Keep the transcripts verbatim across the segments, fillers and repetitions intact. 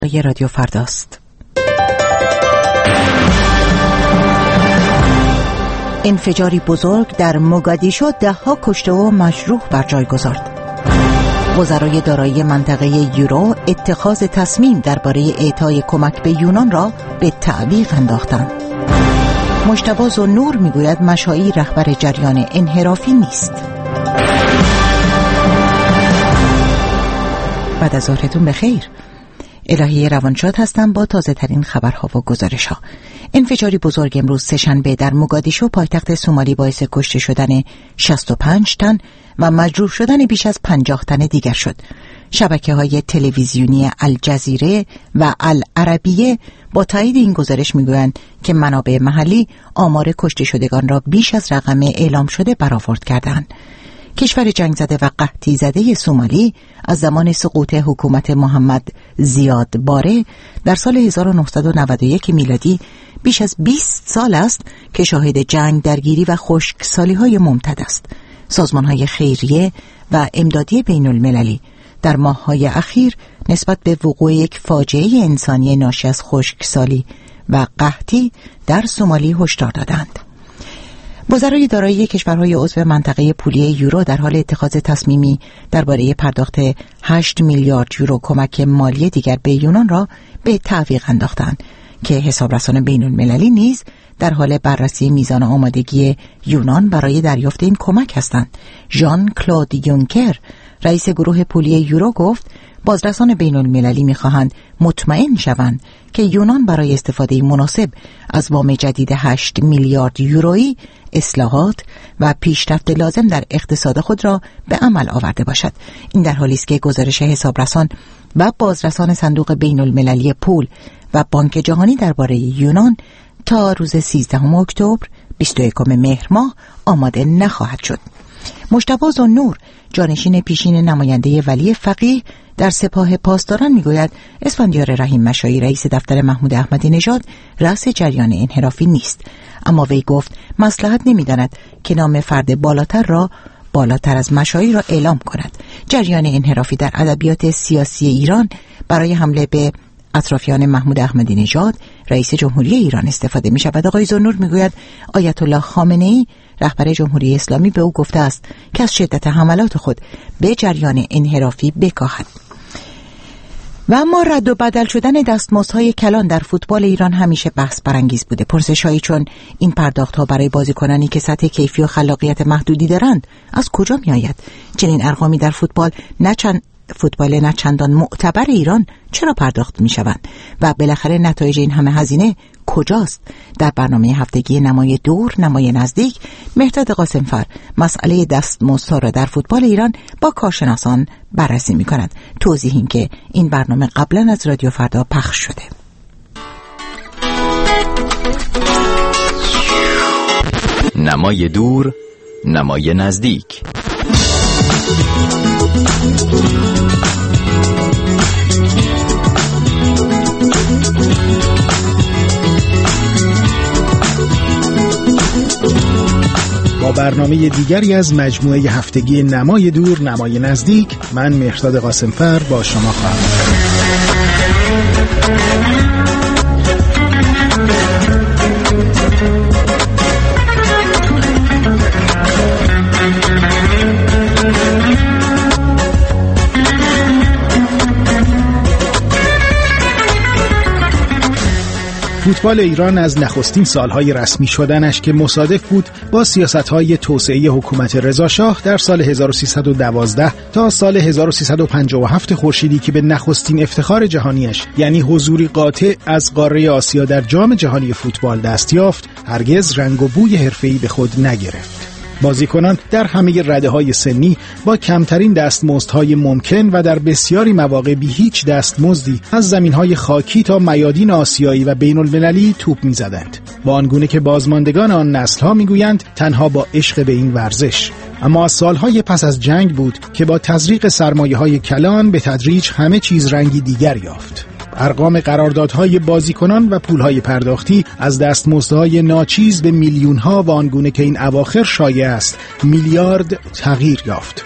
ی رادیو فرداست. انفجاری بزرگ در موگادیشو ده ها کشته و مجروح بر جای گذارد. وزرای دارایی منطقه یورو اتخاذ تصمیم درباره اعطای کمک به یونان را به تعویق انداختند. مجتبی ذوالنور میگوید مشایی رهبر جریان انحرافی نیست. بعد از ظهرتون بخیر. الهی روانشاد هستم با تازه ترین خبرها و گزارش ها. انفجاری بزرگ امروز سه‌شنبه در موگادیشو پایتخت سومالی باعث کشته شدن شصت و پنج تن و مجروح شدن بیش از پنجاه تن دیگر شد. شبکه های تلویزیونی الجزیره و العربیه با تایید این گزارش میگویند که منابع محلی آمار کشته شدگان را بیش از رقم اعلام شده برآورد کردند. کشور جنگ زده و قحطی زده سومالی از زمان سقوط حکومت محمد زیاد باره در سال هزار و نهصد و نود و یک میلادی بیش از بیست سال است که شاهد جنگ، درگیری و خشکسالی‌های ممتد است. سازمان‌های خیریه و امدادی بین المللی در ماه‌های اخیر نسبت به وقوع یک فاجعه انسانی ناشی از خشکسالی و قحطی در سومالی هشدار دادند. وزرای دارایی کشورهای عضو منطقه پولی یورو در حال اتخاذ تصمیمی درباره پرداخت هشت میلیارد یورو کمک مالی دیگر به یونان را به تعویق انداختند که حسابرسان بین المللی نیز در حال بررسی میزان آمادگی یونان برای دریافت این کمک هستند. ژان کلود یونکر رئیس گروه پولی یورو گفت بازرسان بین المللی می‌خواهند مطمئن شوند که یونان برای استفاده مناسب از وام جدید هشت میلیارد یورویی اصلاحات و پیشرفت لازم در اقتصاد خود را به عمل آورده باشد. این در حالی است که گزارش حسابرسان و بازرسان صندوق بین المللی پول و بانک جهانی درباره یونان تا روز سیزدهم اکتبر بیست و یکم مهر ماه آماده نخواهد شد. مجتبی ذوالنور جانشین پیشین نماینده ولی فقیه در سپاه پاسداران میگوید اسفندیار رحیم مشایی رئیس دفتر محمود احمدی نژاد رأس جریان انحرافی نیست، اما وی گفت مصلحت نمی‌داند که نام فرد بالاتر را بالاتر از مشایی را اعلام کند. جریان انحرافی در ادبیات سیاسی ایران برای حمله به اطرافیان محمود احمدی نژاد رئیس جمهوری ایران استفاده می شود. آقای ذوالنور میگوید آیت الله خامنه‌ای رهبر جمهوری اسلامی به او گفته است که از شدت حملات خود به جریان انحرافی بکاهد. و اما رد و بدل شدن دستمزدهای کلان در فوتبال ایران همیشه بحث برانگیز بوده. پرسش‌هایی چون این پرداخت‌ها برای بازیکنانی که سطح کیفی و خلاقیت محدودی دارند از کجا می‌آید؟ چنین ارقامی در فوتبال نه چند فوتبال نه چندان معتبر ایران چرا پرداخت می‌شوند و بالاخره نتایج این همه هزینه کجاست؟ در برنامه هفتگی نمای دور نمای نزدیک مهرداد قاسمفر مسئله دستمزدها را در فوتبال ایران با کارشناسان بررسی می‌کند. توضیحیم که این برنامه قبلا از رادیو فردا پخش شده. نمای دور نمای نزدیک. با برنامه دیگری از مجموعه هفتگی نمای دور نمای نزدیک من مهرداد قاسمفر با شما خواهم بود. فوتبال ایران از نخستین سالهای رسمی شدنش که مصادف بود با سیاست‌های توسعه حکومت رضاشاه در سال هزار و سیصد و دوازده تا سال هزار و سیصد و پنجاه و هفت خورشیدی که به نخستین افتخار جهانیش یعنی حضوری قاطع از قاره آسیا در جام جهانی فوتبال دست یافت، هرگز رنگ و بوی حرفه‌ای به خود نگرفت. بازیکنان در همه رده‌های سنی با کمترین دستمزدهای ممکن و در بسیاری مواقع بی هیچ دستمزدی از زمینهای خاکی تا میادین آسیایی و بین المللی توپ می‌زدند، با آنگونه که بازماندگان آن نسل‌ها می‌گویند تنها با عشق به این ورزش. اما سالهای پس از جنگ بود که با تزریق سرمایه‌های کلان به تدریج همه چیز رنگی دیگر یافت. ارقام قراردادهای بازیکنان و پولهای پرداختی از دستمزدهای ناچیز به میلیون‌ها و آنگونه که این اواخر شایع است میلیارد تغییر یافت.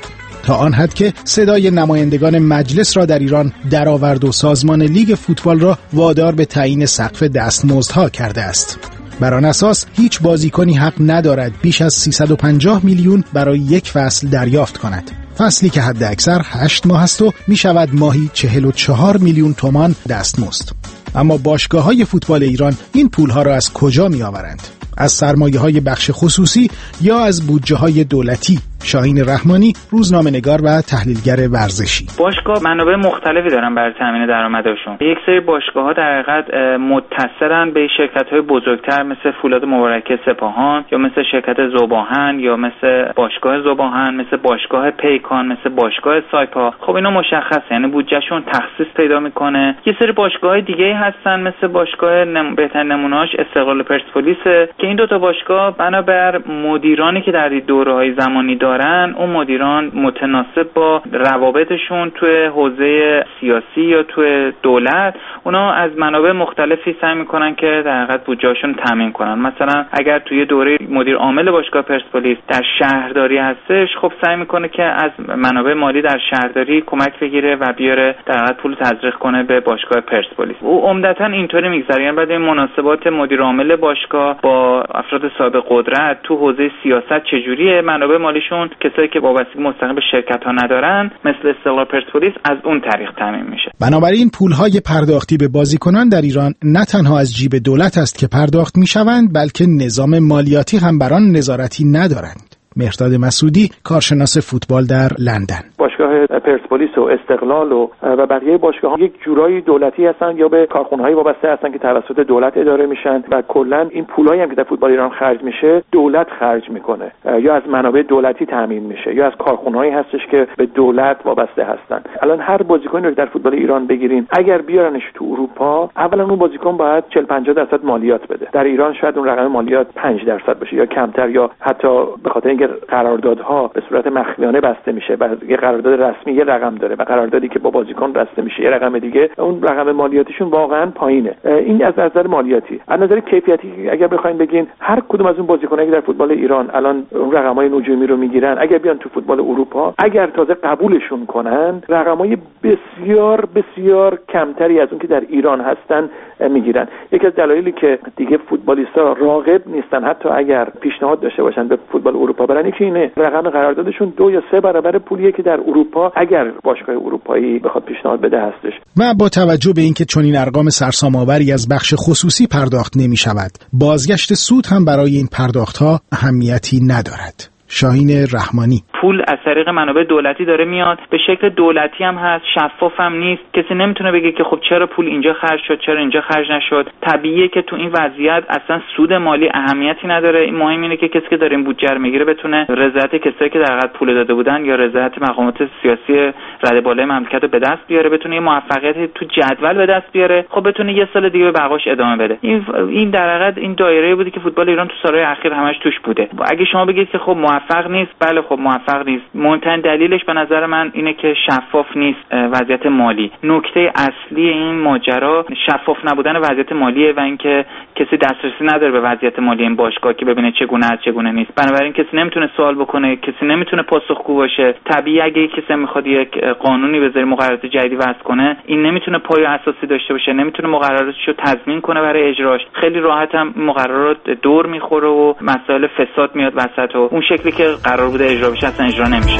تا آن حد که صدای نمایندگان مجلس را در ایران درآورد و سازمان لیگ فوتبال را وادار به تعیین سقف دستمزدها کرده است. بر آن اساس هیچ بازیکنی حق ندارد بیش از سیصد و پنجاه میلیون برای یک فصل دریافت کند. فصلی که حد اکثر هشت ماه است و می شود ماهی چهل و چهار میلیون تومان دستمزد. اما باشگاه‌های فوتبال ایران این پولها را از کجا می آورند؟ از سرمایه‌های بخش خصوصی یا از بودجه‌های دولتی؟ شاهین رحمانی، روزنامه‌نگار و تحلیلگر ورزشی. باشگاه منابع مختلفی دارن برای تامین درآمدشون. یک سری باشگاه‌ها در حقیقت متصلن به شرکت‌های بزرگتر مثل فولاد مبارکه سپاهان یا مثل شرکت ذوب‌آهن یا مثل باشگاه ذوب‌آهن، مثل باشگاه پیکان، مثل باشگاه سایپا. خب اینا مشخصه، یعنی بودجهشون تخصیص پیدا میکنه. یه سری باشگاه‌های دیگه هستن مثل باشگاه نم... بهترین نمونه‌اش استقلال پرسپولیس که این دو تا باشگاه بنابر مدیرانی که در دوره‌های زمانی دارن، اون مدیران متناسب با روابطشون توی حوزه سیاسی یا توی دولت، اونا از منابع مختلفی سعی میکنن که در حقیقت بودجهشون تامین کنن. مثلا اگر توی دوره مدیر عامل باشگاه پرسپولیس در شهرداری هستش، خب سعی میکنه که از منابع مالی در شهرداری کمک بگیره و بیاره در حقیقت پول تزریق کنه به باشگاه پرسپولیس. او عمدتاً اینطوری میگذره، یعنی بعد این مناسبات مدیر عامل باشگاه با افراد صاحب قدرت تو حوزه سیاست چجوریه، منابع مالیشون کسایی که وابستگی مستقیم به شرکت‌ها ندارن مثل استقلال پرسپولیس از اون طریق تامین میشه. بنابراین پول‌های پرداختی به بازیکنان در ایران نه تنها از جیب دولت است که پرداخت میشوند، بلکه نظام مالیاتی هم بر آن نظارتی ندارند. مهرداد مسعودی، کارشناس فوتبال در لندن. باشگاه پرسپولیس و استقلال و و بقیه باشگاه‌ها یک جورایی دولتی هستن یا به کارخونه‌های وابسته هستن که توسط دولت اداره میشن و کلا این پولایی هم که در فوتبال ایران خرج میشه دولت خرج میکنه یا از منابع دولتی تامین میشه یا از کارخونه‌هایی هستش که به دولت وابسته هستن. الان هر بازیکنی رو در فوتبال ایران بگیرین، اگر بیارنش تو اروپا، اولا اون بازیکن باید چهل پنجاه درصد مالیات بده. در ایران شاید اون رقم مالیات پنج درصد باشه یا کمتر، یا حتی به خاطر اینکه قراردادها به صورت مخفیانه بسته میشه و یه قرارداد رسمی یه رقم داره و قراردادی که با بازیکن بسته میشه یه رقم دیگه، اون رقم مالیاتیشون واقعا پایینه. این از نظر مالیاتی. از نظر کیفیتی اگر بخواید بگین، هر کدوم از اون بازیکنایی که در فوتبال ایران الان اون رقمای نجومی رو میگیرن، اگر بیان تو فوتبال اروپا، اگر تازه قبولشون کنن، رقمای بسیار بسیار کمتری از اون که در ایران هستن میگیرن. یکی از دلایلی که دیگه فوتبالیستا راغب نیستن حتی اگر پیشنهاد داشته باشن به فوتبال اروپا برن، یکی اینه، رقم قراردادشون دو یا سه برابر پولیه که در اروپا اگر باشگاه اروپایی بخواد پیشنهاد بده هستش. و با توجه به اینکه چنین ارقام سرسام‌آوری از بخش خصوصی پرداخت نمی شود، بازگشت سود هم برای این پرداخت‌ها اهمیتی ندارد. شاهین رحمانی: پول از طریق منابع دولتی داره میاد، به شکل دولتی هم هست، شفاف هم نیست. کسی نمیتونه بگه که خب چرا پول اینجا خرج شد، چرا اینجا خرج نشد. طبیعیه که تو این وضعیت اصلا سود مالی اهمیتی نداره. این مهم اینه که کسی که داره این بودجه رو میگیره بتونه رضایت کسایی که در حقیقت پول داده بودن یا رضایت مقامات سیاسی رده بالای مملکت رو به دست بیاره، بتونه یه موفقیت تو جدول به دست بیاره، خب بتونه یه سال دیگه به بقاش ادامه بده. این این در حقیقت این دایره بودی که فوتبال ایران تو سالهای اخیر همش توش بوده. اگه شما بگید که خب موفق نیست، بله خب موفق نیست. مهمترین دلیلش به نظر من اینه که شفاف نیست وضعیت مالی. نکته اصلی این ماجرا شفاف نبودن وضعیت مالیه و اینکه کسی دسترسی نداره به وضعیت مالی این باشگاه که ببینه چگونه است چگونه نیست. بنابراین کسی نمیتونه سوال بکنه، کسی نمیتونه پاسخگو باشه. طبیعی اگه کسی میخواد یک قانونی بذاره، مقررات جدیدی وضع کنه، این نمیتونه پایه اساسی داشته باشه، نمیتونه مقرراتشو تضمین کنه برای اجراش. خیلی راحت هم مقررات دور میخوره و مسائل فساد میاد وسط و اون شکلی که قرار بوده اجرا بشه اصلا اجرا نمیشه.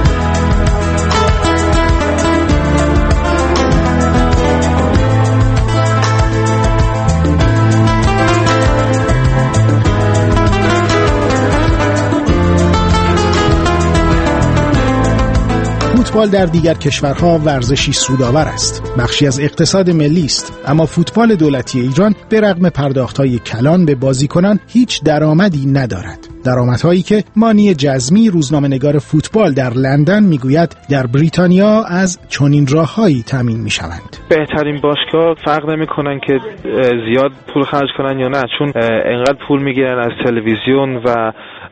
فوتبال در دیگر کشورها ورزشی سودآور است، بخشی از اقتصاد ملی است، اما فوتبال دولتی ایران به رغم پرداخت‌های کلان به بازیکنان هیچ درآمدی ندارد. درآمدهایی که مانی جزمی، روزنامه‌نگار فوتبال در لندن، میگوید در بریتانیا از چنین راه‌هایی تامین می‌شوند. بهترین باشگاه فرق نمی‌کنن که زیاد پول خرج کنن یا نه، چون انقدر پول میگیرن از تلویزیون و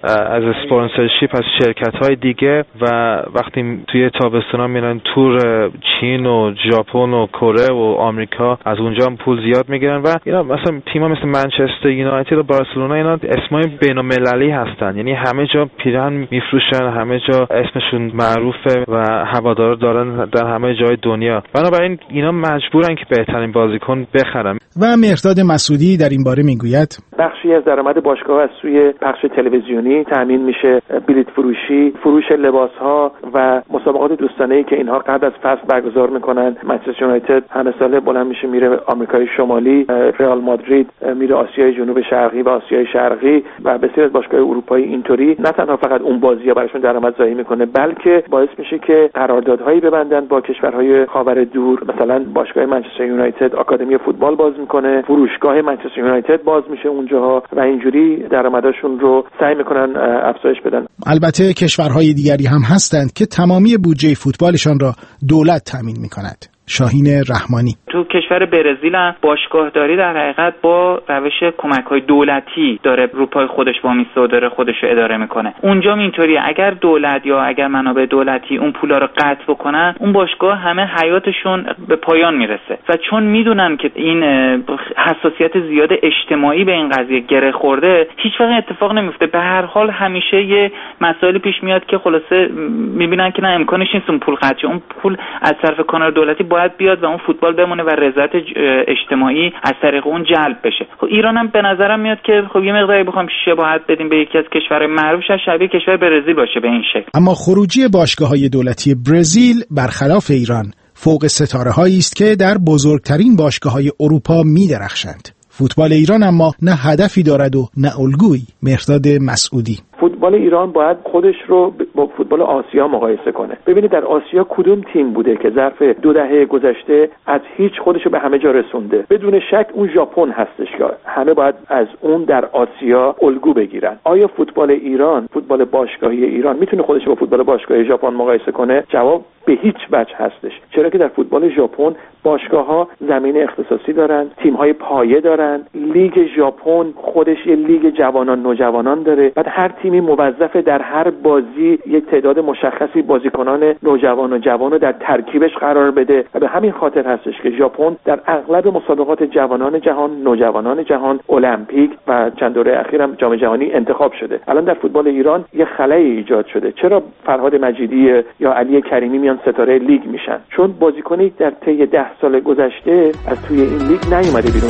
از اسپانسرشیپ از شرکت‌های دیگه و وقتی توی تابستونا میرن تور چین و ژاپن و کره و آمریکا از اونجا هم پول زیاد میگیرن و اینا مثلا تیم‌ها مثل منچستر یونایتد و بارسلونا اینا اسمای بین‌المللی هستن، یعنی همه جا پیرهن میفروشن، همه جا اسمشون معروفه و هوادارا دارن در همه جای دنیا، بنابراین اینا مجبورن که بهترین بازیکن بخرن. و مهرداد مسعودی در این باره میگوید بخشی از درآمد باشگاه از سوی پخش تلویزیونی تامین میشه، بلیط فروشی، فروش لباس‌ها و مسابقات دوستانه‌ای که اینها قبل از فصل برگزار میکنن. منچستر یونایتد همه ساله بلند میشه میره آمریکای شمالی، رئال مادرید میره آسیای جنوب شرقی و آسیای شرقی و بسیار از باشگاه‌های اروپایی اینطوری نه تنها فقط اون بازی‌ها براشون درآمد ضایع میکنه، بلکه باعث میشه که قراردادهایی ببندن با کشورهای خاور دور. مثلا باشگاه منچستر یونایتد آکادمی فوتبال باز میکنه، فروشگاه منچستر یونایتد باز میشه اونجاها و اینجوری درآمدشون رو سعی میکنن افزایش بدن. البته کشورهای دیگری هم هستند که تمامی بودجه فوتبالشان را دولت تامین میکند. شاهین رحمانی تو کشور برزیل هم باشگاهداری در حقیقت با روش کمک‌های دولتی داره رو پای خودش وامیسته و داره خودش رو اداره میکنه. اونجا اینطوریه اگر دولت یا اگر منابع دولتی اون پولا رو قطع بکنن اون باشگاه همه حیاتشون به پایان میرسه و چون میدونن که این حساسیت زیاد اجتماعی به این قضیه گره خورده هیچ وقت اتفاق نمیفته. به هر حال همیشه یه مسائلی پیش میاد که خلاصه میبینن که نه امکانش نیست اون پول قطع، اون پول از طرف کانال دولتی باید بیاد و اون فوتبال بمونه و رضایت اجتماعی از طریق اون جلب بشه. خب ایران هم به نظرم میاد که خب یه مقداری بخوام شباهت بدیم به یکی از کشورهای معروف شبیه کشور برزیل باشه به این شکل. اما خروجی باشگاه‌های دولتی برزیل برخلاف ایران فوق ستاره‌هایی است که در بزرگترین باشگاه‌های اروپا می‌درخشند. فوتبال ایران اما نه هدفی دارد و نه الگویی. مهرداد مسعودی فوتبال ایران باید خودش رو با فوتبال آسیا مقایسه کنه. ببینید در آسیا کدوم تیم بوده که ظرف دو دهه گذشته از هیچ خودش رو به همه جا رسونده؟ بدون شک اون ژاپن هستش که همه باید از اون در آسیا الگو بگیرن. آیا فوتبال ایران، فوتبال باشگاهی ایران میتونه خودش رو با فوتبال باشگاهی ژاپن مقایسه کنه؟ جواب به هیچ وجه هستش. چرا که در فوتبال ژاپن باشگاه‌ها زمین اختصاصی دارن، تیم‌های پایه دارن، لیگ ژاپن خودش یه لیگ جوانان نوجوانان داره. بعد هر تیمی موظفه در هر بازی یک تعداد مشخصی بازیکنان نوجوان و جوان رو در ترکیبش قرار بده و به همین خاطر هستش که ژاپن در اغلب مسابقات جوانان جهان، نوجوانان جهان، المپیک و چند دوره اخیرم جام جهانی انتخاب شده. الان در فوتبال ایران یه خلایی ایجاد شده. چرا فرهاد مجیدی یا علی کریمی میان ستاره لیگ میشن؟ چون بازیکنی در طی ده سال گذشته از توی این لیگ نیومده بیرون.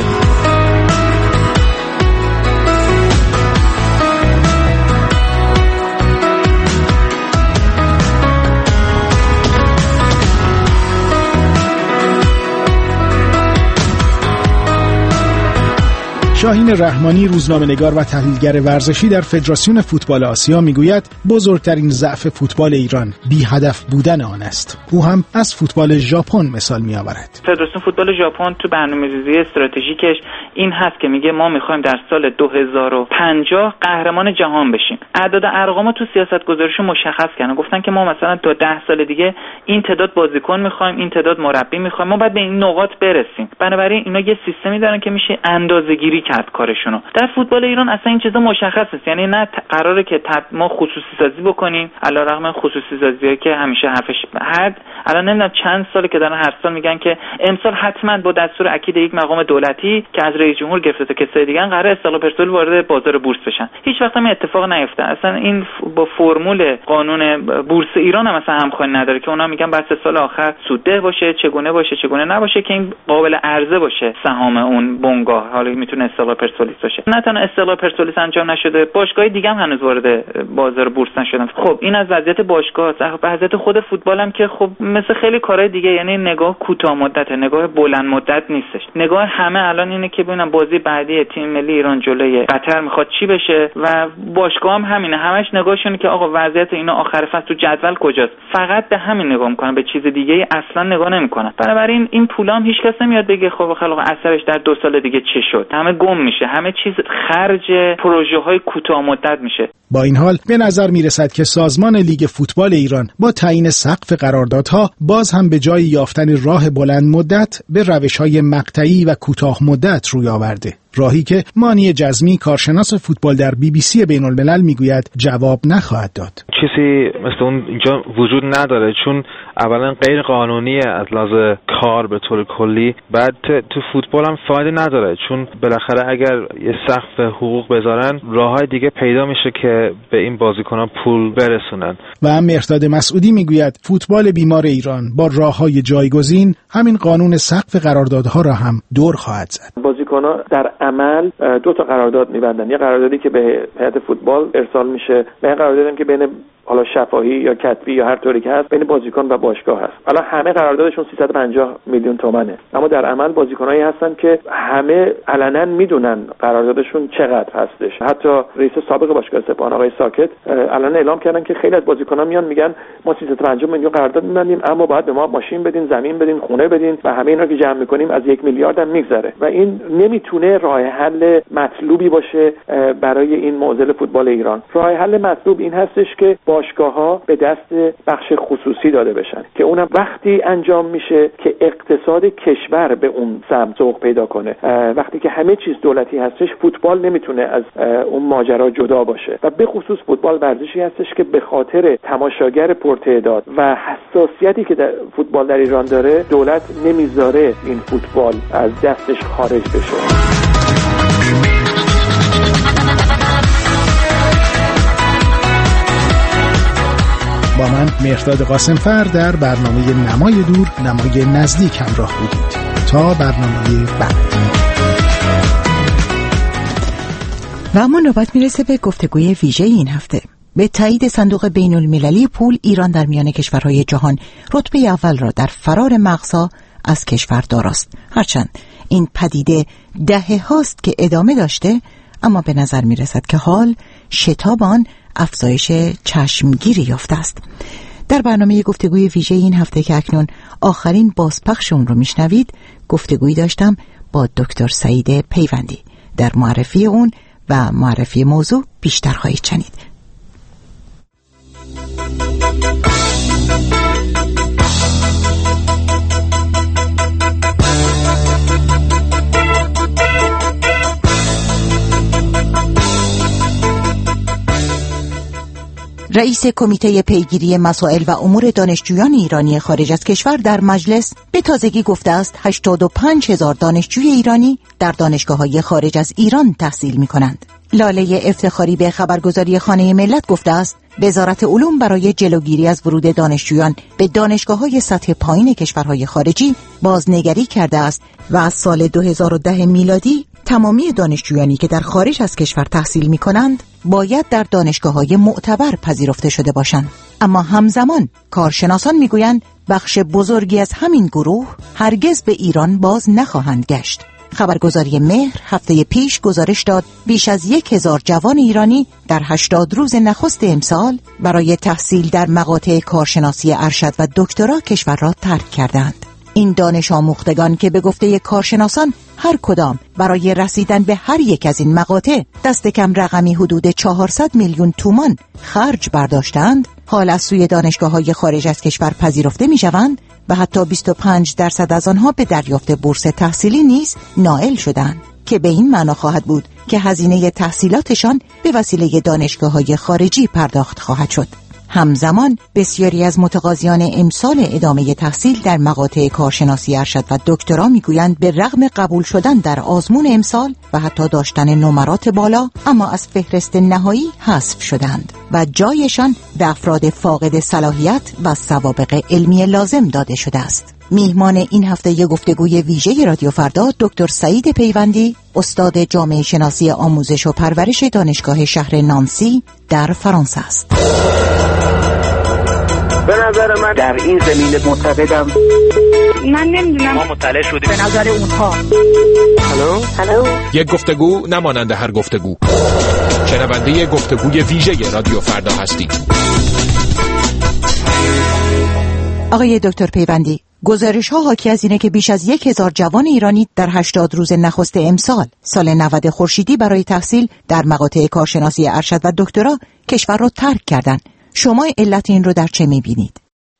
شاهین رحمانی روزنامه‌نگار و تحلیلگر ورزشی در فدراسیون فوتبال آسیا میگوید بزرگترین ضعف فوتبال ایران بی هدف بودن آن است. او هم از فوتبال ژاپن مثال میآورد. فدراسیون فوتبال ژاپن تو برنامه‌ریزی استراتژیکش این هست که میگه ما میخوایم در سال دو هزار و پنجاه قهرمان جهان بشیم. اعداد ارقام تو سیاست‌گذاریشون مشخص کردن، گفتن که ما مثلا تا ده سال دیگه این تعداد بازیکن میخوایم، این تعداد مربی میخوایم، ما باید به این نقاط برسیم. بنابراین اینا یه سیستمی دارن که میشه اندازه‌گیری کرد کارشونو. در فوتبال ایران اصلا این چیزا مشخص نیست، یعنی نه قراره که ما خصوصی سازی بکنیم، علیرغم خصوصی سازیایی که همیشه حرفش حد الان نمیدونم چند ساله که دارن هر سال میگن که امسال حتما با دستور اکید یک مقام دولتی که از رئیس جمهور گرفته تا کسای دیگه قراره استقلال پرسپولیس وارد بازار بورس بشن. هیچ وقت هم اتفاق نیفته. اصلا این با فرمول قانون بورس ایران هم اصلا همخوانی نداره که اونا میگن بعد سه سال آخر سودده باشه، چگونه باشه، چگونه نباشه که این قابل عرضه باشه سهام اون بنگاه. حالا میتونه استقلال پرسپولیس باشه. نه تنها استقلال پرسپولیس انجام نشده، باشگاه دیگه هم هنوز وارد بازار بورس نشدن. خب این از وضعیت باشگاه، از وضعیت خود فوتبال هم که خب مثل خیلی کارهای دیگه، یعنی نگاه کوتاه مدت، نگاه بلند مدت نیستش. نگاه همه الان اینه که ببینم بازی بعدی تیم ملی ایران جلوی قطر میخواد چی بشه و باشگاه هم همینه، همش نگاهشونه که آقا وضعیت اینا آخر فصل تو جدول کجاست. فقط به همین نگاه میکنن، به چیز دیگه اصلا نگاه نمیکنن. بنابراین این پولا هم هیچ کس نمیاد بگه خب خلاص اثرش در دو سال دیگه چه شد. همه گم میشه، همه چیز خرج پروژه های کوتاه مدت میشه. با این حال به نظر میرسد که سازمان لیگ فوتبال ایران با تعیین سقف قراردادها باز هم به جای یافتن راه بلند مدت به روش‌های مقطعی و کوتاه مدت روی آورده. راهی که مانی جزمی کارشناس فوتبال در بی بی سی بین الملل میگوید جواب نخواهد داد. چیزی مثل اون اینجا وجود نداره، چون اولا غیر قانونیه از لحاظ کار به طور کلی، بعد تو فوتبال هم فایده نداره، چون بالاخره اگر یه سقف حقوق بذارن راههای دیگه پیدا میشه که به این بازیکنان پول برسونن. و مهرداد مسعودی میگوید فوتبال بیمار ایران با راههای جایگزین همین قانون سقف قراردادها را هم دور خواهد زد. بازیکنان در عمل دو تا قرارداد میبندن، یه قراردادی که به هیئت فوتبال ارسال میشه و یه قراردادی که بین حالا شفاهی یا کتبی یا هر طوری که هست بین بازیکن و باشگاه هست. حالا همه قراردادشون سیصد و پنجاه میلیون تومانه، اما در عمل بازیکنایی هستن که همه علنا میدونن قراردادشون چقدر هستش. حتی رئیس سابق باشگاه سپاهان آقای ساکت علنا اعلام کردن که خیلی از بازیکن‌ها میان میگن ما سیصد و پنجاه میلیون قرارداد می‌بندیم، اما باید به ما ماشین بدین، زمین بدین، خونه بدین و همه اینا که جمع می‌کنیم از یک میلیارد هم میگذره و این نمیتونه راه حل مطلوبی باشه برای این معضل فوتبال ایران. راه حل مطلوب این هستش که باشگاه‌ها به دست بخش خصوصی داده بشن که اونم وقتی انجام میشه که اقتصاد کشور به اون سمت سوق پیدا کنه. وقتی که همه چیز دولتی هستش فوتبال نمیتونه از اون ماجرا جدا باشه و به خصوص فوتبال ورزشی هستش که به خاطر تماشاگر پرتعداد و حساسیتی که در فوتبال در ایران داره دولت نمیذاره این فوتبال از دستش خارج بشه. با من مهرداد قاسمفر در برنامه نمای دور نمای نزدیک همراه بودید. تا برنامه بعد. و اما نوبت میرسه به گفتگوی ویژه این هفته. به تایید صندوق بین المللی پول، ایران در میان کشورهای جهان رتبه اول را در فرار مغزها از کشور داراست. هرچند این پدیده دهه هاست که ادامه داشته، اما به نظر میرسد که حال شتاب آن افزایش چشمگیری یافته است. در برنامه گفتگوی ویژه این هفته که اکنون آخرین بازپخش اون رو میشنوید، گفتگویی داشتم با دکتر سعید پیوندی. در معرفی اون و معرفی موضوع بیشتر خواهید شنید. رئیس کمیته پیگیری مسائل و امور دانشجویان ایرانی خارج از کشور در مجلس به تازگی گفته است هشتاد و پنج هزار دانشجوی ایرانی در دانشگاه‌های خارج از ایران تحصیل می‌کنند. لاله افتخاری به خبرگزاری خانه ملت گفته است وزارت علوم برای جلوگیری از ورود دانشجویان به دانشگاه‌های سطح پایین کشورهای خارجی بازنگری کرده است و از سال دو هزار و ده میلادی تمامی دانشجویانی که در خارج از کشور تحصیل می‌کنند باید در دانشگاه‌های معتبر پذیرفته شده باشند. اما همزمان کارشناسان می‌گویند بخش بزرگی از همین گروه هرگز به ایران باز نخواهند گشت. خبرگزاری مهر هفته پیش گزارش داد بیش از یک هزار جوان ایرانی در هشتاد روز نخست امسال برای تحصیل در مقاطع کارشناسی ارشد و دکترا کشور را ترک کردند. این دانش آموختگان که به گفته کارشناسان هر کدام برای رسیدن به هر یک از این مقاطع دست کم رقمی حدود چهارصد میلیون تومان خرج برداشتند، حال از سوی دانشگاه‌های خارج از کشور پذیرفته می‌شوند و حتی بیست و پنج درصد از آنها به دریافت بورس تحصیلی نیز نائل شدند که به این معنا خواهد بود که هزینه تحصیلاتشان به وسیله دانشگاه‌های خارجی پرداخت خواهد شد. همزمان بسیاری از متقاضیان امسال ادامه تحصیل در مقاطع کارشناسی ارشد و دکترا میگویند به رغم قبول شدن در آزمون امسال و حتی داشتن نمرات بالا، اما از فهرست نهایی حذف شدند و جایشان به افراد فاقد صلاحیت و سوابق علمی لازم داده شده است. میهمان این هفته گفتگوی ویژه رادیو فردا دکتر سعید پیوندی، استاد جامعه شناسی آموزش و پرورش دانشگاه شهر نانسی در فرانسه است. به نظر من در این زمینه معتقدم من نمیدونم، ما مطلع شدیم به نظر اونها. هلو هلو یک گفتگو نمانند هر گفتگو. شنونده گفتگوی ویژه رادیو فردا هستید. آقای دکتر پیوندی، گزارش ها حاکی از اینه که بیش از یک هزار جوان ایرانی در هشتاد روز نخست امسال سال نود خورشیدی برای تحصیل در مقاطع کارشناسی ارشد و دکترا کشور را ترک کردند. شما علت این رو در چه می‌بینید؟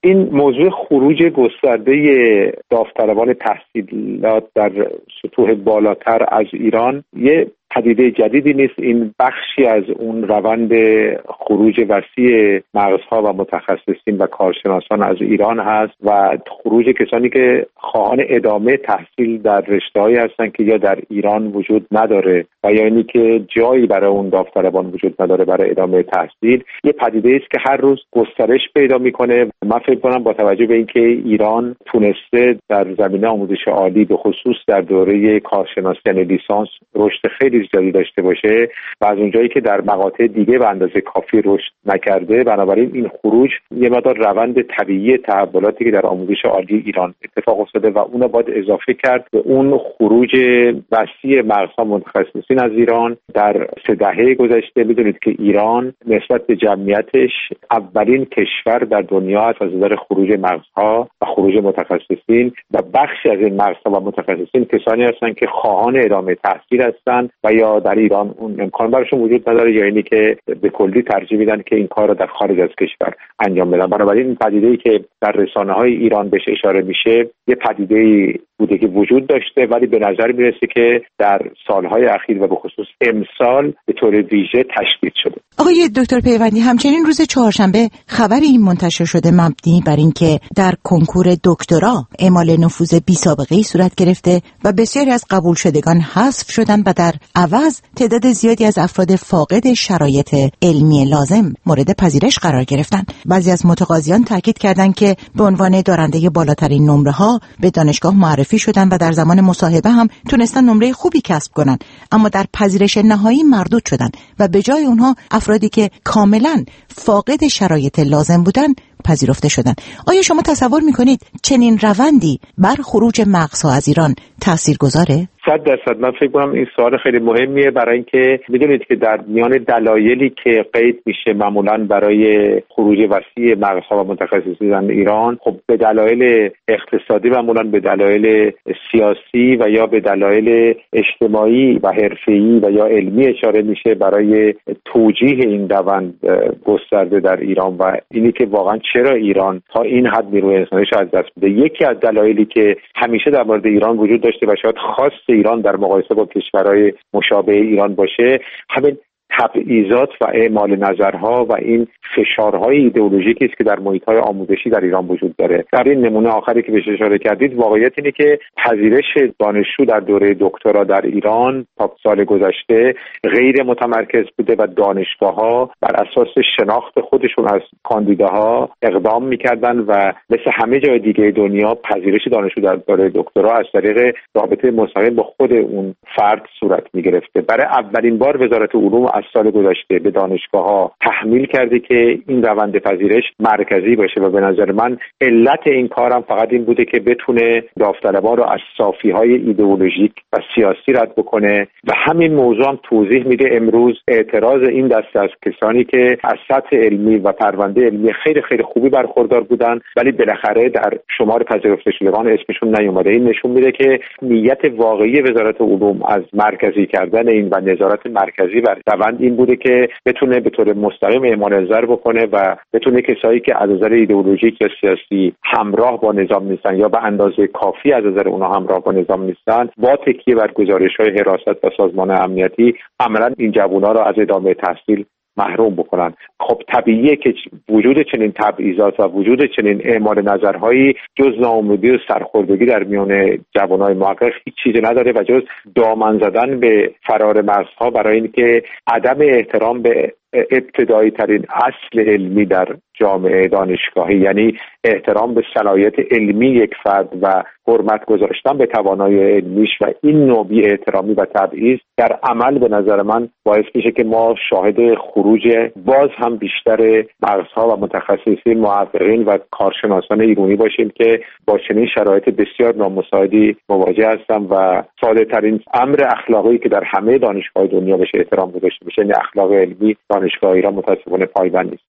این موضوع خروج گسترده داوطلبان تحصیلات در سطوح بالاتر از ایران یه پدیده جدیدی نیست. این بخشی از اون روند خروج وسیع مغزها و متخصصین و کارشناسان از ایران هست و خروج کسانی که خواهان ادامه تحصیل در رشته‌هایی هستند که یا در ایران وجود نداره و یا اینی که جایی برای اون داوطلبان وجود نداره برای ادامه تحصیل. یه پدیده است که هر روز گسترش پیدا میکنه. من فکر کنم با توجه به اینکه ایران تونسته در زمینه آموزش عالی به خصوص در دوره کارشناسی یعنی لیسانس رشد خیلی زیادی داشته باشه و از اونجایی که در مقاطع دیگه به اندازه کافی رشد نکرده، بنابراین این خروج یه مقدار روند طبیعی تحولاتی که در آموزش عالی ایران اتفاق افتاده و اون باید اضافه کرد به اون خروج وسیع مغزها متخصصین از ایران در سه دهه گذشته. میدونید که ایران نسبت به جمعیتش اولین کشور در دنیا است از نظر خروج مغزها و خروج متخصصین و بخشی از این مغزها و متخصصین کسانی هستند که خواهان ادامه تحصیل هستند و یا در ایران اون امکان براشون وجود نداره یا اینی که به کلی ترجیح میدن که این کار رو در خارج از کشور انجام بدن. بنابراین این پدیده‌ای که در رسانه‌های ایران بهش اشاره میشه یه پدیده‌ای بوده که وجود داشته ولی به نظر میرسه که در سالهای اخیر و به خصوص امسال به طور ویژه تشدید شده. آقای دکتر پیوندی، همچنین روز چهارشنبه خبری این منتشر شده مبنی بر اینکه در کنکور دکترا اعمال نفوذ بی سابقه‌ای صورت گرفته و بسیاری از قبول شدگان حذف شدن و در عوض تعداد زیادی از افراد فاقد شرایط علمی لازم مورد پذیرش قرار گرفتند. بعضی از متقاضیان تاکید کردند که به عنوان دارنده بالاترین نمره‌ها به دانشگاه معرفی شدن و در زمان مصاحبه هم تونستن نمره خوبی کسب کنن، اما در پذیرش نهایی مردود شدن و به جای اونها افرادی که کاملا فاقد شرایط لازم بودن پذیرفته شدن. آیا شما تصور میکنید چنین روندی بر خروج مغزها از ایران تأثیر گذاره؟ صد درصد. من فکر کنم این سوال خیلی مهمیه برای اینکه میدونید که در میان دلایلی که قید میشه معمولا برای خروج وسیع مغزها و متخصصین ایران، خب به دلایل اقتصادی معمولا به دلایل سیاسی و یا به دلایل اجتماعی و حرفه‌ای و یا علمی اشاره میشه برای توجیه این روند گسترده در ایران و اینی که واقعا چرا ایران تا این حد نیروی انسانیش از دست میده. یکی از دلایلی که همیشه در مورد ایران وجود داشته و شاید خاص ایران در مقایسه با کشورهای مشابه ایران باشه، همین تبعیضات و اعمال نظرها و این فشارهای ایدئولوژیکی است که در محیط‌های آموزشی در ایران وجود داره. در این نمونه آخری که بهش اشاره کردید، واقعیت اینه که پذیرش دانشجو در دوره دکترا در ایران تا سال گذشته غیر متمرکز بوده و دانشگاه‌ها بر اساس شناخت خودشون از کاندیداها اقدام می‌کردن و مثل همه جای دیگه دنیا پذیرش دانشجو در دوره دکترا از طریق رابطه مستقیم با خود اون فرد صورت می‌گرفته. برای اولین بار وزارت علوم از سال گذشته به دانشگاه‌ها تحمیل کرده که این روند پذیرش مرکزی باشه و به نظر من علت این کارم فقط این بوده که بتونه داوطلبان رو از صافی‌های ایدئولوژیک و سیاسی رد بکنه و همین موضوع هم توضیح میده امروز اعتراض این دسته از کسانی که از سطح علمی و پرونده علمی خیلی خیلی خوبی برخوردار بودن ولی بالاخره در شمار پذیرفته شدگان اسمشون نیومده. این نشون میده که نیت واقعی وزارت علوم از مرکزی کردن این و نظارت مرکزی بر روند این بوده که بتونه به طور مستقیم اعمال نظر بکنه و بتونه کسایی که از نظر ایدئولوژیک یا سیاسی همراه با نظام نیستن یا به اندازه کافی از نظر اونها همراه با نظام نیستن با تکیه بر گزارش‌های حراست و سازمان امنیتی عملاً این جوونا رو از ادامه تحصیل محروم بکنن. خب طبیعیه که وجود چنین تبعیضات و وجود چنین اعمال نظرهایی جز ناامیدی و سرخوردگی در میان جوانای محقق هیچ چیزی نداره و جز دامن زدن به فرار مرزها برای اینکه عدم احترام به ابتدایی ترین اصل علمی در جامعه دانشگاهی، یعنی احترام به صلاحیت علمی یک فرد و حرمت گذاشتن به توانایی علمیش و این نوع بی احترامی و تبعیض در عمل به نظر من باعث میشه که ما شاهد خروج باز هم بیشتر مغزها و متخصصین محققین و کارشناسان ایرانی باشیم که با چنین شرایط بسیار نامساعدی مواجه هستن و ساده ترین امر اخلاقی که در همه دانشگاه دنیا بشه احترام گذاشته بشه، یعنی اخلاق علمی دانشگاه ایران متاسفانه پایبند نیست.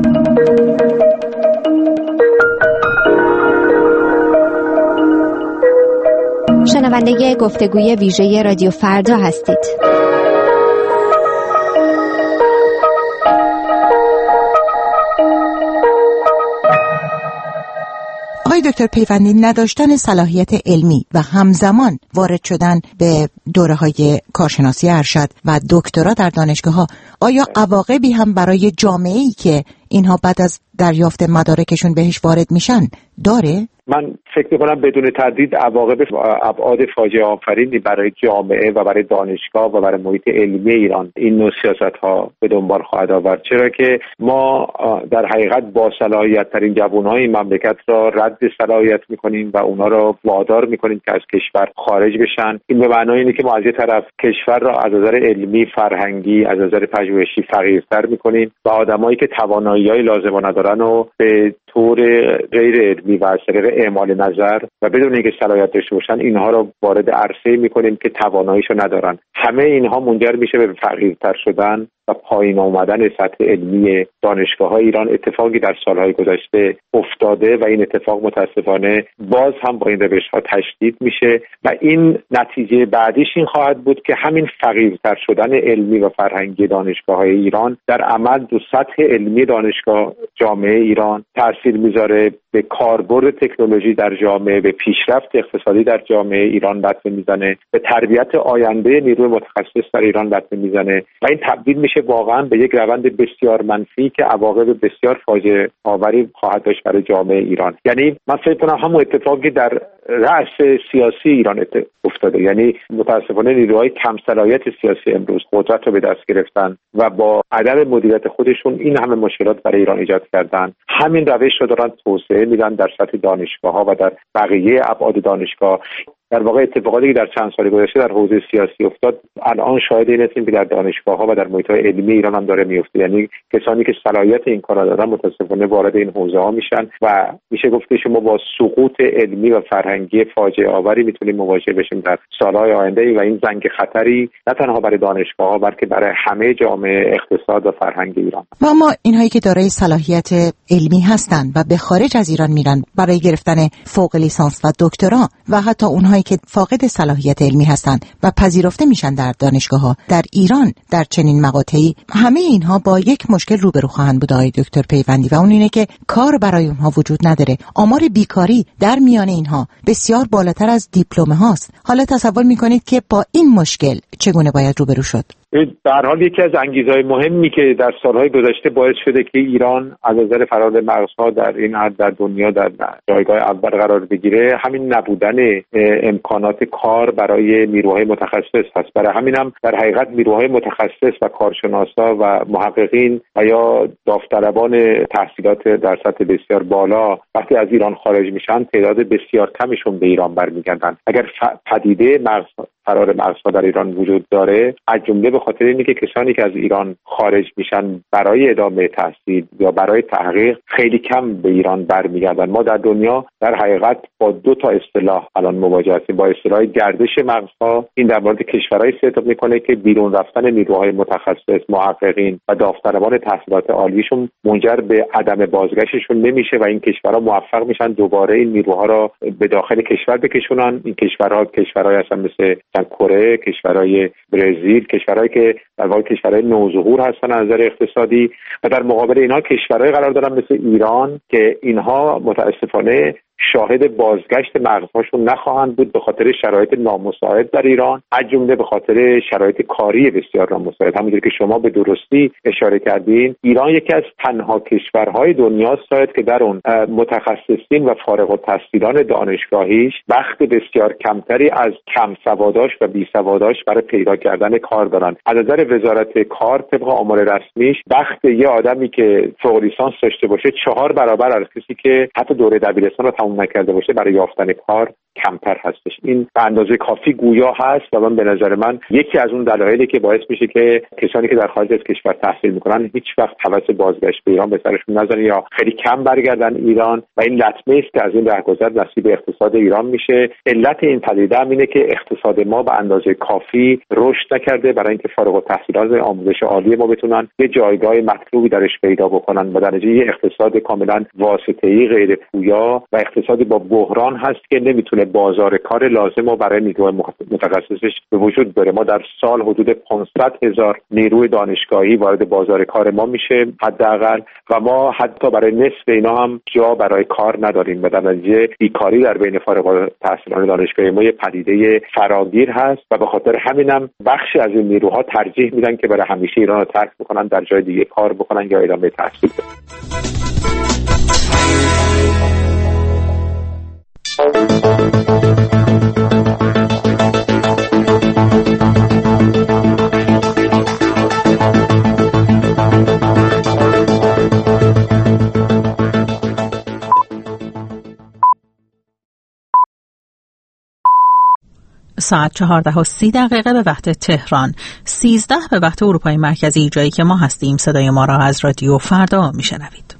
شنونده گفتگوی ویژه رادیو فردا هستید. آقای دکتر پیوندی، نداشتن صلاحیت علمی و همزمان وارد شدن به دوره‌های کارشناسی ارشد و دکترا در دانشگاه‌ها آیا عواقبی هم برای جامعه‌ای که اینها بعد از دریافت مدارکشون بهش وارد میشن داره؟ من فکر می‌کنم بدون تردید عواقب ابعاد فاجعه آفرینی برای جامعه و برای دانشگاه و برای محیط علمی ایران این نوع سیاست‌ها به دنبال خواهد آورد، چرا که ما در حقیقت با صلاحیت‌ترین جوان‌های این مملکت را رد صلاحیت می‌کنیم و اونا را وادار می‌کنیم که از کشور خارج بشن. این به معنای اینه که ما از یک طرف کشور را از نظر علمی، فرهنگی، از نظر پژوهشی فقیرتر می‌کنیم و آدمایی که توانایی‌های لازم ندارن رو به طور غیر علمی و از طریق اعمال نظر و بدون اینکه صلاحیت داشته باشن اینها رو وارد عرصه‌ای می‌کنیم که تواناییشو ندارن. همه اینها منجر میشه به فقیرتر شدن و پایین آمدن سطح علمی دانشگاه‌های ایران. اتفاقی در سالهای گذشته افتاده و این اتفاق متاسفانه باز هم با این روش‌ها تشدید میشه و این نتیجه بعدیش این خواهد بود که همین فقیرتر شدن علمی و فرهنگی دانشگاه‌های ایران در عمل دو سطح علمی دانشگاه جامعه ایران تأثیر میذاره، به کاربرد تکنولوژی در جامعه، به پیشرفت اقتصادی در جامعه ایران لطمه میزنه، به تربیت آینده نیروی متخصص در ایران لطمه میزنه و این تبدیل میشه واقعا به یک روند بسیار منفی که عواقب بسیار فاجعه آوری خواهد داشت برای جامعه ایران. یعنی من فکر کنم همون اتفاقی در رأس سیاسی ایران افتاده، یعنی متاسفانه نیروهای کم صلاحیت سیاسی امروز قدرت رو به دست گرفتن و با عدم مدیریت خودشون این همه مشکلات برای ایران ایجاد کردن. همین روش رو دارن توسعه میدن در سطح دانشگاه‌ها و در بقیه ابعاد دانشگاه. در واقع اتفاقاتی که در چند سال گذشته در حوزه سیاسی افتاد الان شاهد این هستیم که در دانشگاه‌ها و در محیط‌های علمی ایران هم داره میفته. یعنی کسانی که صلاحیت این کارا دارن متاسفانه وارد این حوزه‌ها میشن و میشه گفت که شما با سقوط علمی و فرهنگی فاجعه آوری میتونیم مواجه بشیم در سال‌های آینده و این زنگ خطری نه تنها برای دانشگاه‌ها بلکه برای همه جامعه، اقتصاد و فرهنگ ایران. و ما اینهایی که دارای صلاحیت علمی هستند و به خارج از ایران میرن برای گرفتن فوق لیسانس و دکترا و حتی اونهایی که فاقد صلاحیت علمی هستند و پذیرفته میشن در دانشگاه‌ها در ایران در چنین مقاطعی، همه اینها با یک مشکل روبرو خواهند بود آقای دکتر پیوندی و اون اینه که کار برای اونها وجود نداره. آمار بیکاری در میان اینها بسیار بالاتر از دیپلم هاست. حالا تصور میکنید که با این مشکل چگونه باید روبرو شد؟ به هر حال یکی از انگیزه‌های مهمی که در سالهای گذشته باعث شده که ایران از نظر فرار مغزها در این حد در دنیا در جایگاه اول قرار بگیره همین نبودن امکانات کار برای نیروهای متخصص هست. برای همین هم در حقیقت نیروهای متخصص و کارشناسا و محققین و یا داوطلبان تحصیلات در سطح بسیار بالا وقتی از ایران خارج میشن تعداد بسیار کمیشون به ایران برمیگردن. اگر پدیده مغز فرار مغزها در ایران وجود داره از جمله به خاطر اینه که کسانی که از ایران خارج میشن برای ادامه تحصیل یا برای تحقیق خیلی کم به ایران برمیگردن. ما در دنیا در حقیقت با دو تا اصطلاح الان مواجه هستیم، با اصطلاح گردش مغزها. این در مورد کشورهای صحبت میکنه که بیرون رفتن نیروهای متخصص، محققین و داوطلبان تحصیلات عالیشون منجر به عدم بازگشتشون نمیشه و این کشورها موفق میشن دوباره این نیروها را به داخل کشور بکشونن. این کشورها کشورهای هستن مثل کره، کشورهای برزیل، کشورهایی که در واقع کشورهای نوظهور هستن از نظر اقتصادی و در مقابل اینها کشورهای قرار دارن مثل ایران که اینها متاسفانه شاهد بازگشت مغزهاشون نخواهند بود به خاطر شرایط نامساعد در ایران، از جمله به خاطر شرایط کاری بسیار نامساعد. همونجور که شما به درستی اشاره کردین، ایران یکی از تنها کشورهای دنیاست شاید که در اون متخصصین و فارغ التحصیلان دانشگاهیش وقت بسیار کمتری از کم سواداش و بی سواداش برای پیدا کردن کار دارن. از نظر وزارت کار طبق آمار رسمیش وقت یه آدمی که فوق لیسانس داشته باشه چهار برابر از کسی که حتی دوره دبیرستان رو تموم نکرده باشه برای یافتن کار کمتر هستش. این به اندازه کافی گویا هست و من به نظر من یکی از اون دلایلی که باعث میشه که کسانی که در خارج از کشور تحصیل میکنن هیچ وقت هوس بازگشت به ایران به سرشون نزنه یا خیلی کم برگردن ایران و این لطمه است که از این رهگذر نصیب اقتصاد ایران میشه. علت این پدیده هم اینه که اقتصاد ما به اندازه کافی رشد نکرده برای اینکه فارغ التحصیلان آموزش عالی ما بتونن یه جایگاه مطلوبی درش پیدا بکنن و در نتیجه اقتصاد کاملا واسطه‌ای غیر پویا و اقتصادی با بحران هست که نمیتونه بازار کار لازم و برای نیروی متخصصش به وجود بره. ما در سال حدود پانصد هزار نیروی دانشگاهی وارد بازار کار ما میشه حداقل، و ما حتی برای نصف اینا هم جا برای کار نداریم. به نتیجه بیکاری در بین فارغ التحصیلان دانشگاهی ما یه پدیده فراگیر هست و به خاطر همینم بخشی از این نیروها ترجیح میدن که برای همیشه ایران رو ترک بکنن، در جای دیگه کار بکنن یا ادامه تحصیل بدن. ساعت چهارده و سی دقیقه به وقت تهران، سیزده به وقت اروپای مرکزی، جایی که ما هستیم. صدای ما را از رادیو فردا میشنوید.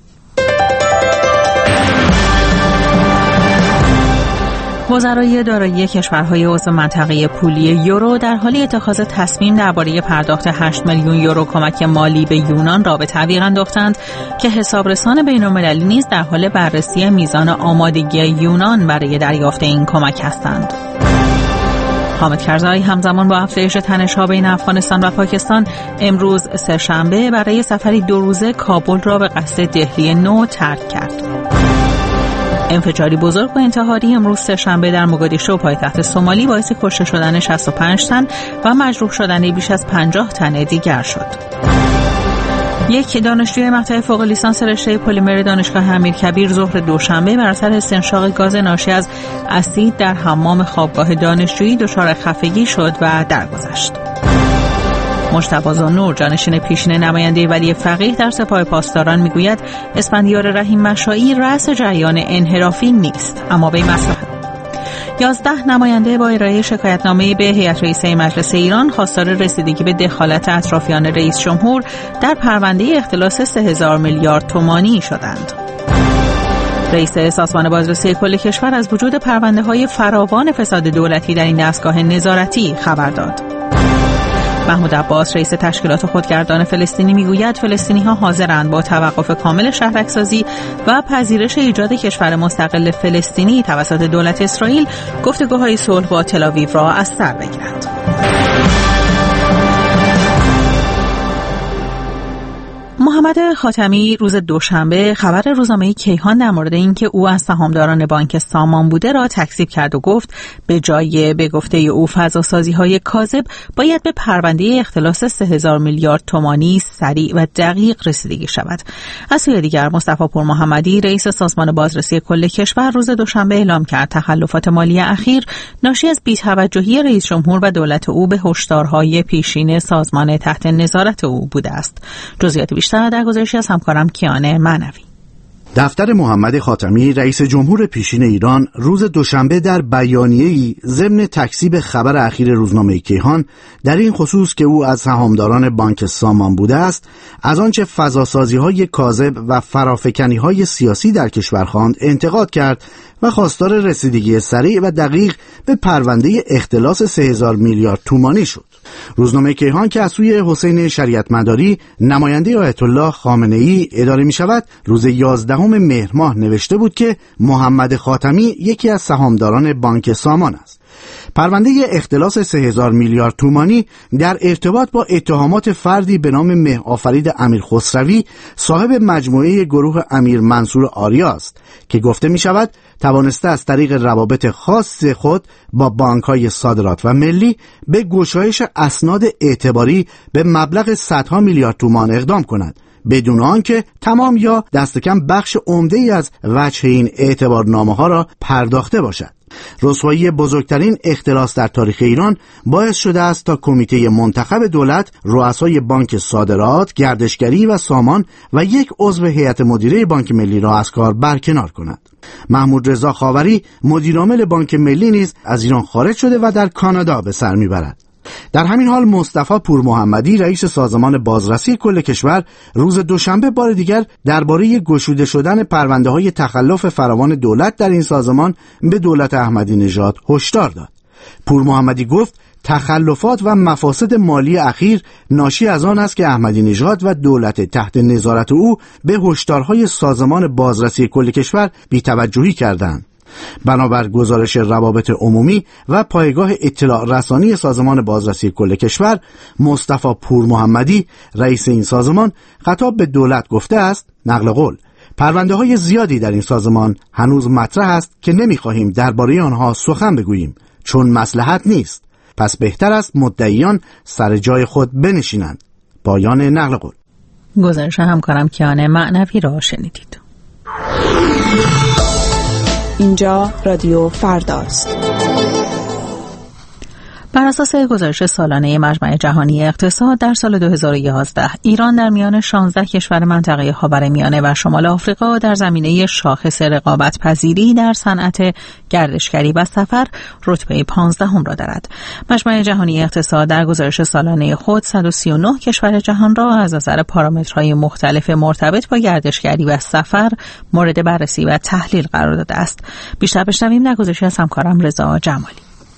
وزرای دارایی کشورهای عضو منطقه پولی یورو در حال اتخاذ تصمیم درباره پرداخت هشت میلیون یورو کمک مالی به یونان را به تعویق انداختند که حسابرسان بین‌المللی نیز در حال بررسی میزان آمادگی یونان برای دریافت این کمک هستند. حامد کرزی همزمان با افزایش تنش‌ها بین افغانستان و پاکستان امروز سه‌شنبه برای سفری دو روزه کابل را به قصد دهلی نو ترک کرد. انفجاری بزرگ و انتحاری امروز سه‌شنبه در موگادیشو پایتخت سومالی باعث کشته شدن شصت و پنج تن و مجروح شدن بیش از پنجاه تن دیگر شد. یک دانشجوی مقطع فوق لیسانس رشته پلیمر دانشگاه امیرکبیر ظهر دوشنبه بر اثر استنشاق گاز ناشی از اسید در حمام خوابگاه دانشجویی دچار خفگی شد و درگذشت. مجتبی زانور، جانشین پیشین نماینده ولی فقیه در سپاه پاسداران، میگوید اسفندیار رحیم مشائی رأس جریان انحرافی نیست، اما به مصلحت. یازده نماینده با ارائه شکایتنامه به هیئت رئیسه مجلس ایران خواستار رسیدگی به دخالت اطرافیان رئیس جمهور در پرونده اختلاس سه هزار میلیارد تومانی شدند. رئیس سازمان بازرسی کل کشور از وجود پرونده‌های فراوان فساد دولتی در این دستگاه نظارتی خبر داد. محمود عباس، رئیس تشکیلات خودگردان فلسطینی، میگوید فلسطینی‌ها حاضرند با توقف کامل شهرک‌سازی و پذیرش ایجاد کشور مستقل فلسطینی توسط دولت اسرائیل گفتگوهای صلح با تل‌آویو را از سر بگیرند. محمد خاتمی روز دوشنبه خبر روزنامه کیهان در مورد اینکه او از سهامداران بانک سامان بوده را تکذیب کرد و گفت به جای به گفته او فضاسازی‌های کاذب باید به پرونده اختلاس سه هزار میلیارد تومانی سریع و دقیق رسیدگی شود. از سوی دیگر مصطفی پور محمدی، رئیس سازمان بازرسی کل کشور، روز دوشنبه اعلام کرد تخلفات مالی اخیر ناشی از بی‌توجهی رئیس جمهور و دولت او به هشدارهای پیشین سازمان تحت نظارت او بوده است. جزئیات بیشتر در گزارشی از همکارم کیان معنوی. دفتر محمد خاتمی، رئیس جمهور پیشین ایران، روز دوشنبه در بیانیه‌ای ضمن تکذیب خبر اخیر روزنامه کیهان در این خصوص که او از سهامداران بانک سامان بوده است، از آنچه فضاسازی‌های کاذب و فرافکنی‌های سیاسی در کشور خواند انتقاد کرد و خواستار رسیدگی سریع و دقیق به پرونده اختلاس سه هزار میلیارد تومانی شد. روزنامه کیهان که از سوی حسین شریعتمداری، نماینده آیت الله خامنه‌ای اداره می شود، روز یازدهم مهر ماه نوشته بود که محمد خاتمی یکی از سهامداران بانک سامان است. پرونده اختلاس سه هزار میلیارد تومانی در ارتباط با اتهامات فردی به نام مه آفرید امیر خسروی، صاحب مجموعه گروه امیر منصور آریا است که گفته می شود توانسته از طریق روابط خاص خود با بانک‌های صادرات و ملی به گشایش اسناد اعتباری به مبلغ صدها میلیارد تومان اقدام کند، بدون آنکه تمام یا دست کم بخش عمده‌ای از وجه این اعتبارنامه‌ها را پرداخته باشد. رسوایی بزرگترین اختلاس در تاریخ ایران باعث شده است تا کمیته منتخب دولت رؤسای بانک صادرات، گردشگری و سامان و یک عضو هیئت مدیره بانک ملی را از کار برکنار کند. محمود رضا خاوری، مدیرعامل بانک ملی، نیز از ایران خارج شده و در کانادا به سر میبرد. در همین حال مصطفی پور محمدی، رئیس سازمان بازرسی کل کشور، روز دوشنبه بار دیگر درباره گشوده شدن پرونده‌های تخلف فراوان دولت در این سازمان به دولت احمدی نژاد هشدار داد. پور محمدی گفت تخلفات و مفاسد مالی اخیر ناشی از آن است که احمدی نژاد و دولت تحت نظارت او به هشدارهای سازمان بازرسی کل کشور بی‌توجهی کردند. بنابر گزارش روابط عمومی و پایگاه اطلاع رسانی سازمان بازرسی کل کشور، مصطفی پور محمدی رئیس این سازمان خطاب به دولت گفته است: نقل قول، پرونده های زیادی در این سازمان هنوز مطرح است که نمی‌خواهیم درباره آنها سخن بگوییم چون مصلحت نیست، پس بهتر است مدعیان سر جای خود بنشینند. پایان نقل قول. گزارش همکارم کیان معنوی را شنیدید. اینجا رادیو فرداست. بر اساس گزارش سالانه مجمع جهانی اقتصاد در سال دو هزار و یازده، ایران در میان شانزده کشور منطقه خاورمیانه و شمال آفریقا در زمینه شاخص رقابت پذیری در صنعت گردشگری و سفر رتبه پانزدهم را دارد. مجمع جهانی اقتصاد در گزارش سالانه خود صد و سی و نه کشور جهان را از نظر پارامترهای مختلف مرتبط با گردشگری و سفر مورد بررسی و تحلیل قرار داده است. بیشتر بشنویم در گزارشی از همکارم رضا جمالی.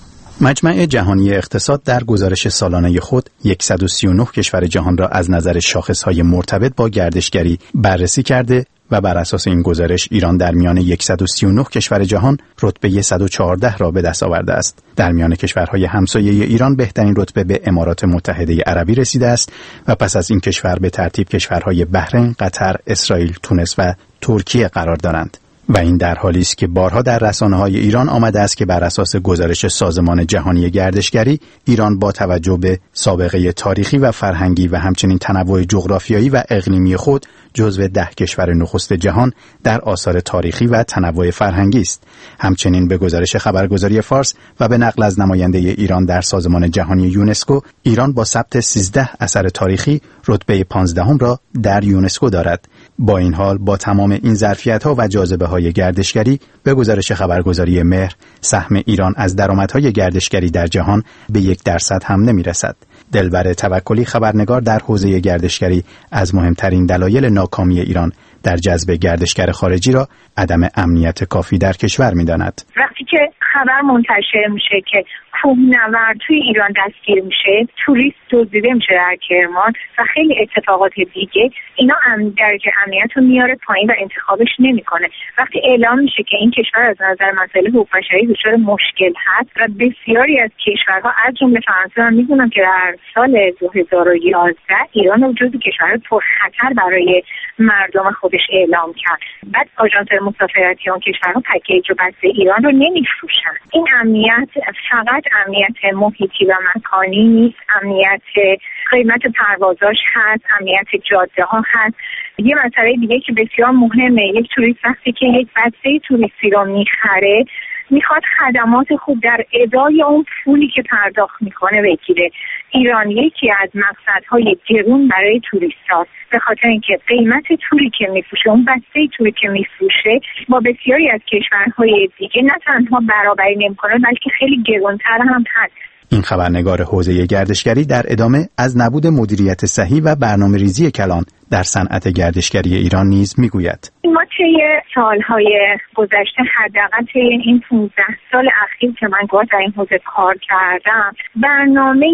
مجمع جهانی اقتصاد در گزارش سالانه خود صد و سی و نه کشور جهان را از نظر شاخصهای مرتبط با گردشگری بررسی کرده و بر اساس این گزارش ایران در میان صد و سی و نه کشور جهان رتبه صد و چهارده را به دست آورده است. در میان کشورهای همسایه ایران بهترین رتبه به امارات متحده عربی رسیده است و پس از این کشور به ترتیب کشورهای بحرین، قطر، اسرائیل، تونس و ترکیه قرار دارند. و این در حالی است که بارها در رسانه‌های ایران آمده است که بر اساس گزارش سازمان جهانی گردشگری، ایران با توجه به سابقه تاریخی و فرهنگی و همچنین تنوع جغرافیایی و اقلیمی خود جزو ده کشور نخست جهان در آثار تاریخی و تنوع فرهنگی است. همچنین به گزارش خبرگزاری فارس و به نقل از نماینده ایران در سازمان جهانی یونسکو، ایران با ثبت سیزده اثر تاریخی رتبه پانزدهم را در یونسکو دارد. با این حال با تمام این ظرفیت‌ها و جاذبه‌های گردشگری، به گزارش خبرگزاری مهر، سهم ایران از درآمدهای گردشگری در جهان به یک درصد هم نمی‌رسد. دلبر توکلی خبرنگار در حوزه گردشگری از مهمترین دلایل ناکامی ایران در جذب گردشگر خارجی را عدم امنیت کافی در کشور می‌داند. وقتی که خبر منتشر میشه که کوهنورد توی ایران دستگیر میشه، توریست دزدیده میشه در کرمان و خیلی اتفاقات دیگه، اینا هم درجه امنیت رو میاره پایین و انتخابش نمیکنه. وقتی اعلام میشه که این کشور از نظر مسائل حقوق بشری دچار مشکل هست و بسیاری از کشورها از جمله فرانسه هم میدونم که در سال دو هزار و یازده ایران رو جزو کشورهای پرخطر برای مردم خودش اعلام کرد. بعد آژانس مسافرتی اون کشورها پکیج و بسته ایران رو نمیفروشن. این امنیت فقط امنیت محیطی و مکانی نیست، امنیت قیمت پروازاش هست، امنیت جاده ها هست. یه مسئله دیگه که بسیار مهمه، یک توریست وقتی که یک بسته توریستی رو میخره میخواد خدمات خوب در ادای اون پولی که پرداخت میکنه بگیره. ایران یکی از مقصدهای گرون برای توریستاست، به خاطر اینکه قیمت توری که میفروشه، اون بسته توری که میفروشه با بسیاری از کشورهای دیگه نه تنها برابری نمیکنه بلکه خیلی گرونتر هم هست. این خبرنگار حوزه گردشگری در ادامه از نبود مدیریت صحیح و برنامه‌ریزی کلان در صنعت گردشگری ایران نیز میگوید. ما طی سالهای گذشته، حداقل طی این پانزده سال اخیر که من گاه در این حوزه کار کردم، برنامه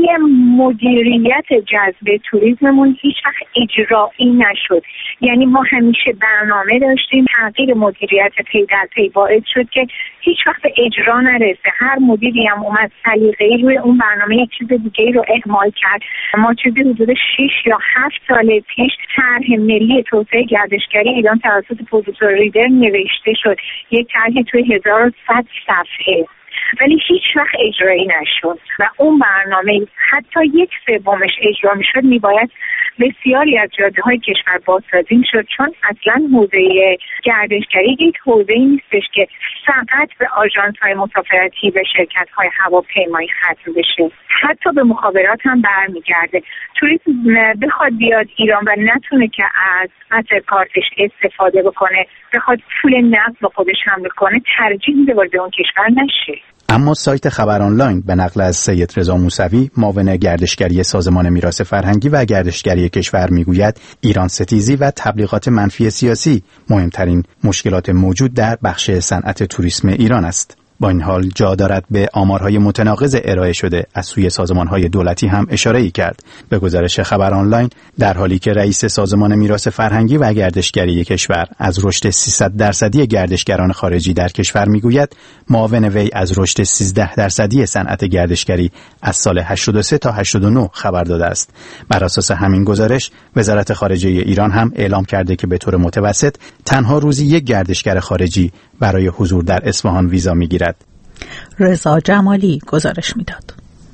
مدیریت جذب توریسممون هیچ وقت اجرایی نشد. یعنی ما همیشه برنامه داشتیم، تغییر مدیریت پی در پی باعث شد که هیچ وقت اجرا نرسه. هر مدیری هم اومد سلیقه‌ای روی اون برنامه یک چیز دیگه‌ای رو اهمال کرد. ما چیزی حدود شش یا هفت سال پیش طرح ملی توسعه گردشگری ایران توسط پروفسور ریدر نوشته شد، یک طرح توی هزار و صد صفحه، ولی هیچ وقت اجرایی نشد و اون برنامه حتی یک سومش اجرا میشد میباید بسیاری از جاده های کشور بازسازی میشد، چون اصلا حوزه گردشگری یک حوزه نیستش که فقط به آژانس های مسافرتی و شرکت های هواپیمایی ختم بشه، حتی به مخابرات هم برمیگرده. توریسم بخواد بیاد ایران و نتونه که از متر کارتش استفاده بکنه، بخواد پول نقد با خودش حمل کنه، ترجیح میده وارد اون کشور نشه. اما سایت خبر آنلاین به نقل از سید رضا موسوی، معاون گردشگری سازمان میراث فرهنگی و گردشگری کشور میگوید ایران ستیزی و تبلیغات منفی سیاسی مهمترین مشکلات موجود در بخش صنعت توریسم ایران است. با این حال جا دارد به آمارهای متناقض ارائه شده از سوی سازمانهای دولتی هم اشاره‌ای کرد. به گزارش خبر آنلاین، در حالی که رئیس سازمان میراث فرهنگی و گردشگری کشور از رشد سیصد درصدی گردشگران خارجی در کشور میگوید، معاون وی از رشد سیزده درصدی صنعت گردشگری از سال هشتاد و سه تا هشتاد و نه خبر داده است. بر اساس همین گزارش، وزارت خارجه ایران هم اعلام کرده که به طور متوسط تنها روزی یک گردشگر خارجی برای حضور در اصفهان ویزا میگیرد. رضا جمالی گزارش میداد.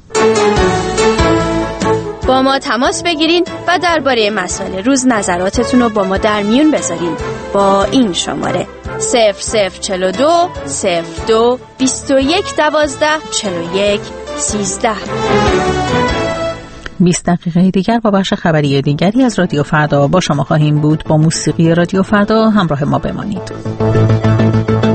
با ما تماس بگیرین و درباره مسائل روز نظراتتون رو با ما در میون بذارین با این شماره صفر صفر چهل و دو صفر دو بیست و یک دوازده چهل و یک سیزده. بیست دقیقه دیگر با بخش خبری دیگری از رادیو فردا با شما خواهیم بود. با موسیقی رادیو فردا همراه ما بمانید.